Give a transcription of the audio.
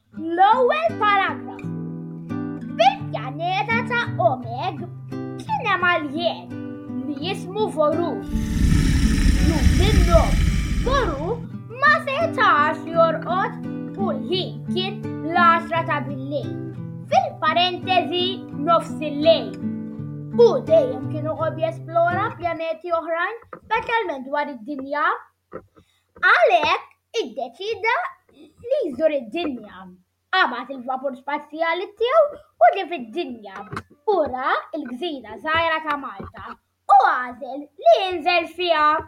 L-ewwel paragraf. Bil-pjaneta ta' Omeg kien hemm aljien li jismu Voru. Minnu Voru ma setax jorqod u l-ħin kien l-10 ta' billejl. Fil-parentesi nofs il-lejl. U dejjem kienu qod jesplora pjaneti oħrajn, speċjalment dwar id-dinja. Għalhekk iddeċida li jżur id-dinja. Qabad il-vapur spazjali tiegħu u ġie fid-dinja. U ra l-gżira żgħira ta' Malta u għażel li jinżel fiha.